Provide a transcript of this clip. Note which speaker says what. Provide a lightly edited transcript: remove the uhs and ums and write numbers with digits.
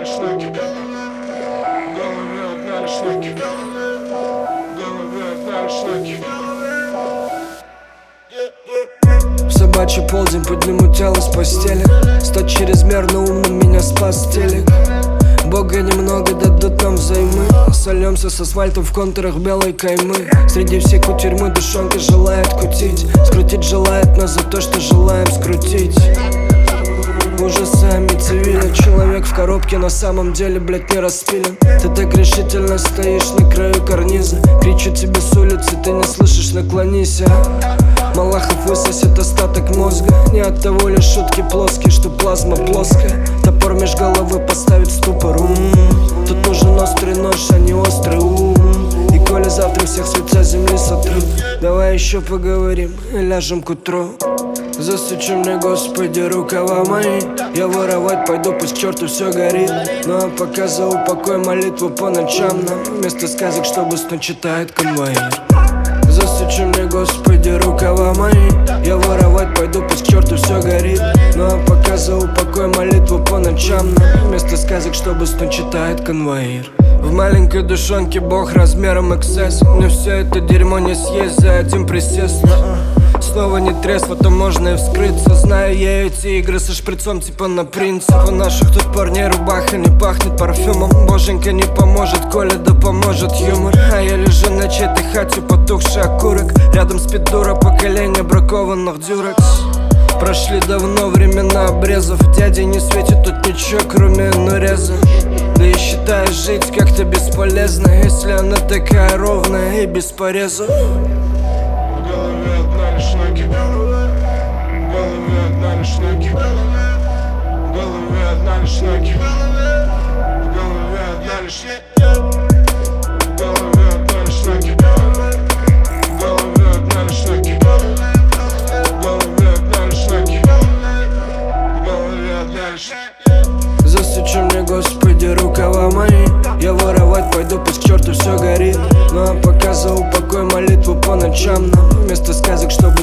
Speaker 1: одна лишь ноги. В голове одна лишь ноги. В голове одна лишь ноги.
Speaker 2: В собачий полдень подниму тело с постели. Стать чрезмерно умным меня спас телек. Бога немного дадут нам взаймы. Сольемся с асфальтом в контурах белой каймы. Среди всей кутерьмы душонка желает кутить. Скрутить желает нас за то, что желаем скрутить. Ужасами цивилен. Человек в коробке на самом деле, блядь, не распилен. Ты так решительно стоишь на краю карниза. Кричу тебе с улицы, ты не слышишь, наклонись, а? Малахов высосет остаток мозга. Не от того ли шутки плоские, что плазма плоская. Топор меж головы поставит в ступор. Тут нужен острый нож, а не острый ум. И коли завтра всех с лица земли сотрут, давай еще поговорим и ляжем к утру. Засучи мне, Господи, рукава мои. Я воровать пойду, пусть к черту все горит. Ну а пока за упокой молитву по ночам нам вместо сказок, чтобы снова читает конвоир. Засучи мне, Господи, рукава мои. Я воровать пойду, пусть к черту все горит. Ну а пока за упокой молитву по ночам нам вместо сказок, чтобы снова читает конвоир. В маленькой душонке Бог размером XS. Мне все это дерьмо не съесть за один присест. Снова не трезво, то можно и вскрыться. Знаю я эти игры со шприцом типа на принцип. У наших тут парней рубаха не пахнет парфюмом. Боженька не поможет, коли да поможет юмор. А я лежу на чьей-то хате, потухший окурок. Рядом спит дура, поколение бракованных дюрекс. Прошли давно времена обрезов. Дяде не светит тут ничего, кроме нуреза. Да и считаешь жить как-то бесполезно, если она такая ровная и без порезов.
Speaker 1: В голове одна лишь ноги. В голове одна лишь ноги. В голове одна лишь ноги. В голове одна лишь ноги. В голове одна лишь ноги. В голове одна лишь ноги. В голове одна лишь ноги. В голове одна лишь ноги.
Speaker 2: Засучи мне, Господи, рукава мои. Я воровать пойду, пусть к черту все горит. Ну а пока за упокой молитву по ночам нам вместо сказок, чтобы